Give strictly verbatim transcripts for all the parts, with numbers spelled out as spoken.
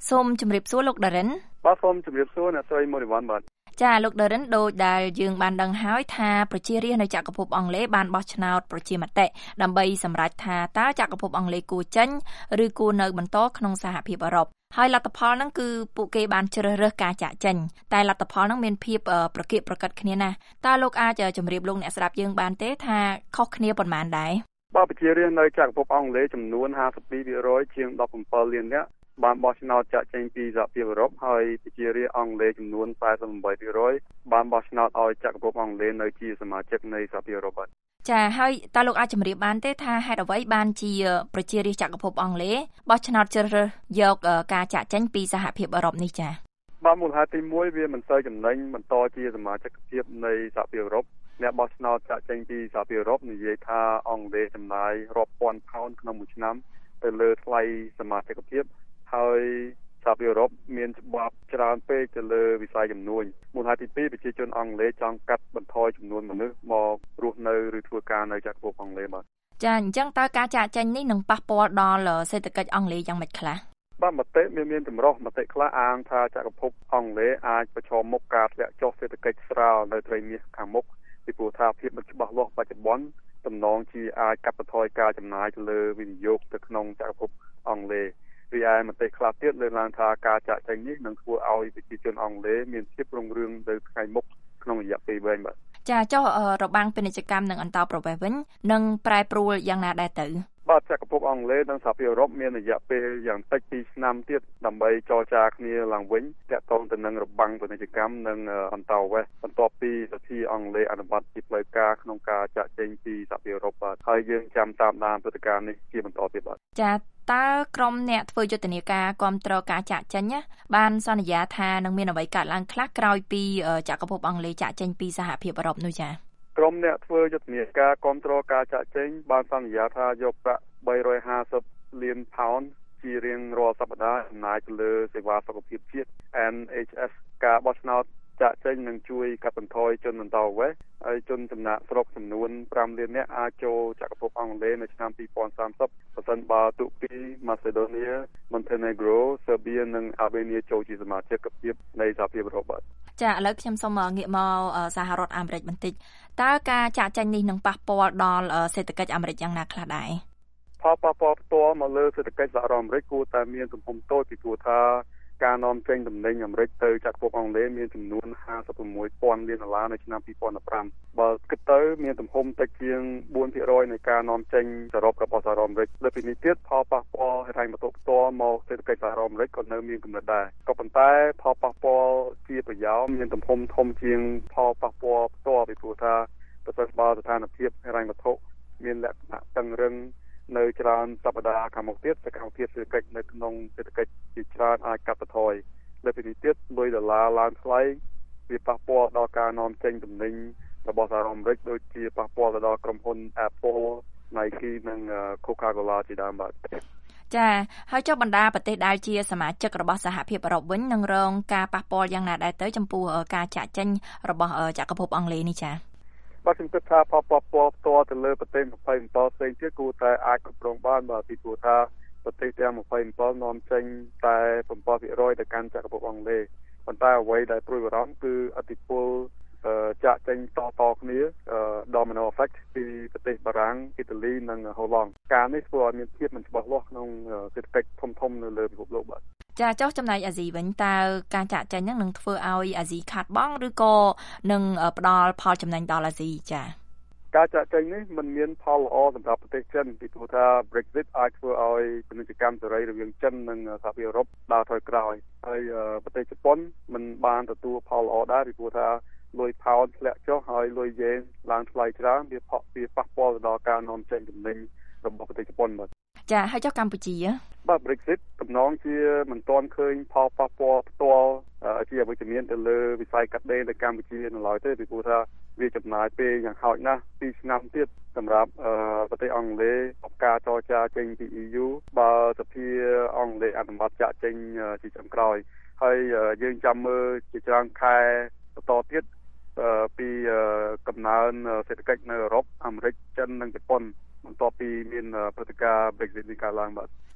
សូមជម្រាបសួរលោកដារិនបាទសូមជម្រាបសួរអ្នកស្រីមូរីវ៉ាន់បាទចាលោកដារិនដូចដែលយើងបានដឹងហើយថាប្រជារាស្ត្រនៅចក្រភពអង់គ្លេសបានបោះឆ្នោតប្រជាមតិដើម្បីសម្រេចថាតើចក្រភពអង់គ្លេសគួរចេញឬគួរនៅបន្តក្នុងសហភាពអឺរ៉ុបហើយលទ្ធផលហ្នឹងគឺពួកគេបានជ្រើសរើសការចាក់ចេញតែលទ្ធផលហ្នឹងមានភាពប្រកៀកប្រកិតគ្នាណាស់តើលោកអាចជម្រាបលោកអ្នកស្ដាប់យើងបានទេថាខុសគ្នាប៉ុន្មានដែរបាទប្រជារាស្ត្រនៅចក្រភពអង់គ្លេសចំនួន ห้าสิบสอง% ជាង ដប់ប្រាំbảy លាននាក់បានបោះឆ្នោតចាក់ចេញពីសហភាពអឺរ៉ុបហើយប្រជារាស្ត្រអង់គ្លេសចំនួន สี่สิบแปด% បានបោះឆ្នោតឲ្យចក្រភពអង់គ្លេសនៅជាសមាជិកនៃសហភាពអឺរ៉ុបបាទចាហើយតើលោកអាចជម្រាបបានទេថាហេតុអ្វីបានជាប្រជារាស្ត្រចក្រភពអង់គ្លេសបោះឆ្នោតជ្រើសរើសយកការចាក់ចេញពីសហភាពអឺរ៉ុបនេះចាបាទមូលហេតុទីមួយវាមិនសូវចំណេញបន្តជាសមាជិកភាពនៃសហភាពអឺរ៉ុបអ្នកបោះឆ្នោតចាក់ចេញពីសហភាពអឺរ៉ុបនិយាយថាអង់គ្លេសចំណាយរាប់ពាន់ផោនក្នុងមួយឆ្នាំទៅលើថ្លៃសមាជិកភាពហើយសហភាពអឺរ៉ុបមានច្បាប់ច្រើនពេកទៅលើវិស័យជំនួញមូលហេតុទីពីរប្រជាជនអង់គ្លេសចង់កាត់បន្ថយចំនួនមនុស្សមករស់នៅឬធ្វើការនៅចក្រភពអង់គ្លេសបាទចាអញ្ចឹងតើការចាក់ចេញនេះនឹងប៉ះពាល់ដល់សេដ្ឋកិច្ចអង់គ្លេសយ៉ាងម៉េចខ្លះបាទមតិមានមានចម្រុះមតិខ្លះអាងថាចក្រភពអង់គ្លេសអាចប្រឈមមុខការធ្លាក់ចុះសេដ្ឋកិច្ចស្រាលនៅត្រីមាសខាងមុខពីព្រោះថាភាពមិនច្បាស់លាស់បច្ចុប្បន្នតំណងជាអាចកាត់បន្ថយការចំណាយទៅលើវិនិយោគទៅក្នុងចក្រភពអង់គ្លេសរីឯមតិខ្លះទៀតលើកឡើងថាការចាក់ចេញនេះនឹងធ្វើឲ្យប្រជាជនអង់គ្លេសមានភាពរុងរឿងទៅថ្ងៃមុខក្នុងរយៈពេលវែងបាទចាចុះរបាំងពាណិជ្ជកម្មនិងអន្តោប្រវេសន៍វិញនឹងប្រែប្រួលយ៉ាងណាដែរទៅបាទចក្រភពអង់គ្លេសនិងសហភាពអឺរ៉ុបមានរយៈពេលយ៉ាងតិចពីរឆ្នាំទៀតដើម្បីចរចាគ្នាឡើងវិញទាក់ទងទៅនឹងរបាំងពាណិជ្ជកម្មនិងអន្តោប្រវេសន៍បន្ទាប់ពីសភាអង់គ្លេសអនុម័តជាផ្លូវការក្នុងការចាក់ចេញពីសហភាពអឺរ៉ុបបាទហើយយើងចាំតាមដានព្រឹត្តិការណ៍នេះជាបន្តទៀតបាទចាតើក្រុមអ្នកធ្វើយុទ្ធនាការគាំទ្រការចាក់ចេញបានសន្យាថានឹងមានអ្វីកើតឡើងខ្លះក្រោយពីចក្រភពអង់គ្លេសចាក់ចេញពីសហភាពអឺរ៉ុបនោះចាក្រុមអ្នកធ្វើយុទ្ធនាការគាំទ្រការចាក់ចេញបានសន្យាថាយកប្រាក់បីរយห้าสิบលានផោនជារៀងរាល់សប្តាហ៍ចំណាយទៅលើសេវាសុខភាពជាតិ เอ็น เอช เอส ការបោះឆ្នោតចាក់ចេញនឹងជួយកាត់បន្ថយជនអន្តោប្រវេសន៍ហើយជនចំណាក់ស្រុកចំនួនប្រាំលាននាក់អាចចូលចក្រភពអង់គ្លេសនៅឆ្នាំยี่สิบสามสิบប្រសិនបើទូគី ម៉ាសេដូនី Montenegro ស៊ើប៊ីនិងអាល់បេនីចូលជាសមាជិកភាពនៃសហភាពអឺរ៉ុបបាទចាឥឡូវខ្ញុំសូមងាកមកសហរដ្ឋអាមេរិកបន្តិចតើការចាក់ចេញនេះនឹងប៉ះពាល់ដល់សេដ្ឋកិច្ចអាមេរិកយ៉ាងណាខ្លះដែរផលប៉ះពាល់ផ្ទាល់មកលើសេដ្ឋកិច្ចសហរដ្ឋអាមេរិកគួរតែមានទំហំតូចពីព្រោះថាការនាំចេញទំនិញអាមេរិកទៅចក្រភពអង់គ្លេសមានចំនួនห้าสิบหกពាន់លានដុល្លារនៅឆ្នាំยี่สิบสิบห้าបើគិតទៅមានទំហំតិចជាងสี่ភាគរយនៃការនាំចេញសរុបរបស់សហរដ្ឋអាមេរិកលើពីនេះទៀតផលប៉ះពាល់ហិរញ្ញវត្ថុផ្ទាល់មកសេដ្ឋកិច្ចសហរដ្ឋអាមេរិកក៏នៅមានកម្រិតដែរក៏ប៉ុន្តែផលប៉ះពាល់ជាប្រយោលមានទំហំធំជាងផលប៉ះពាល់ផ្ទាល់ពីព្រោះថាប្រសិនបើស្ថានភាពហិរញ្ញវត្ថុមានលក្ខណៈតឹងរឹងនៅច្រើនសប្តាហ៍ខាងមុខទៀតសកម្មភាពសេដ្ឋកិច្ចនៅក្នុងសេដ្ឋកិច្ចជាច្រើនអាចកាត់បន្ថយលើពីនេះទៀតលុយដុល្លារឡើងថ្លៃវាប៉ះពាល់ដល់ការនាំចេញទំនិញរបស់សហរដ្ឋអាមេរិកដូចជាប៉ះពាល់ទៅដល់ក្រុមហ៊ុន Apple, Nike និង Coca-Cola ជាដើមបាទចាហើយចុះបណ្ដាប្រទេសដែលជាសមាជិករបស់សហភាពអឺរ៉ុបវិញនឹងរងការប៉ះពាល់យ៉ាងណាដែរទៅចំពោះការចាក់ចេញរបស់ចក្រភពអង់គ្លេសនេះចាបាទខ្ញុំគិតថាផលប៉ះពាល់ផ្ទាល់ទៅលើប្រទេសยี่สิบเจ็ดផ្សេងទៀតគួរតែអាចគ្រប់គ្រងបានបាទពីព្រោះថាប្រទេសទាំងยี่สิบเจ็ดនាំចេញតែsevenភាគរយទៅកាន់ចក្រភពអង់គ្លេសប៉ុន្តែអ្វីដែលព្រួយបារម្ភគឺឥទ្ធិពលចាក់ចេញតតគ្នា domino effect ពីប្រទេសបារាំងអ៊ីតាលីនិងហូឡង់ការនេះធ្វើឲ្យមានភាពមិនច្បាស់លាស់ក្នុងសេដ្ឋកិច្ចធំៗនៅលើពិភពលោកបាទចាចុះចំណែកអាស៊ីវិញតើការចាក់ចេញហ្នឹងនឹងធ្វើឲ្យអាស៊ីខាតបង់ឬក៏នឹងផ្ដល់ផលចំណេញដល់អាស៊ីចាការចាក់ចេញនេះមិនមានផលល្អសម្រាប់ប្រទេសចិនពីព្រោះថា Brexit អាចធ្វើឲ្យពាណិជ្ជកម្មសេរីរវាងចិននិងសហភាពអឺរ៉ុបដើរថយក្រោយហើយប្រទេសជប៉ុនមិនបានទទួលផលល្អដែរពីព្រោះថាលុយផោនធ្លាក់ចុះហើយលុយយេនឡើងថ្លៃច្រើនវាផកវាប៉ះពាល់ទៅដល់ការនាំចេញទំនិញរបស់ប្រទេសជប៉ុនបាទចាហើយចុះកម្ពុជាបាទ Brexit តំណងជាមិនទាន់ឃើញផលប៉ះពាល់ផ្ទាល់ជាអវិជ្ជមានទៅលើវិស័យកាត់ដេរនៅកម្ពុជានៅឡើយទេពីព្រោះថាវាចំណាយពេលយ៉ាងហោចណាស់twoឆ្នាំទៀតសម្រាប់ប្រទេសអង់គ្លេសក្នុងការចរចាចេញពី E U បើសភាអង់គ្លេសអនុម័តចាក់ចេញជាចុងក្រោយហើយយើងចាំមើលជាច្រើនខែបន្តទៀតពីកំណើនសេដ្ឋកិច្ចនៅអឺរ៉ុបអាមេរិកចិននិងជប៉ុនបន្ទាប់ពីមានព្រឹត្តិការណ៍ Brexit នេះកើតឡើងបាទ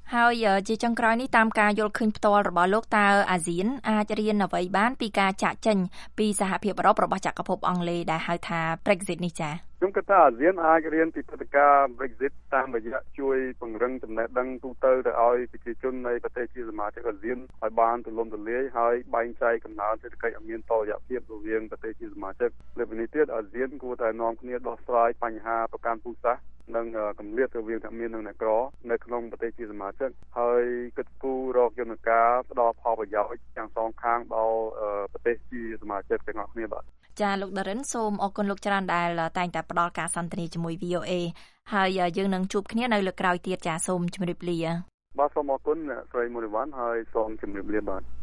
ហើយជាចុងក្រោយនេះតាមការយល់ឃើញផ្ទាល់របស់លោកតើអាស៊ានអាចរៀនអ្វីបានពីការចាកចេញពីសហភាពអឺរ៉ុបរបស់ចក្រភពអង់គ្លេសដែលហៅថា Brexit នេះចា៎ខ្ញុំគិតថាអាស៊ានអាចរៀនពីព្រឹត្តិការណ៍ Brexit តាមរយៈជួយពង្រឹងចំណេះដឹងទូទៅទៅឲ្យប្រជាជននៃប្រទេសជាសមាជិកអាស៊ានឲ្យបានទូលំទូលាយហើយបែងចែកកំណើនសេដ្ឋកិច្ចឲ្យមានតុល្យភាពរវាងប្រទេសជាសមាជិកលើពីនេះទៀតអាស៊ានគួរតែនាំគ្នាដោះស្រាយបញ្ហាប្រកាន់ពូជសាសន៍និងកម្រិតរវាងអ្នកមាននិងអ្នកក្រនៅក្នុងប្រទេសជាសមាជិកហើយគិតគូររកយន្តការផ្ដល់ផលប្រយោជន៍ទាំងសងខាងដល់ប្រទេសជាសមាជិកទាំងអស់គ្នាបាទចាលោកដារិនសូមអរគុណលោកច្រើនដែលតែងតែផ្ដល់ការសន្ទនាជាមួយ វី អូ អេ ហើយយើងនឹងជួបគ្នានៅលើកក្រោយទៀតចាសូមជម្រាបលាបាទសូមអរគុណអ្នកស្រីមូនីវ៉ាន់ហើយសូមជម្រាបលាបាទ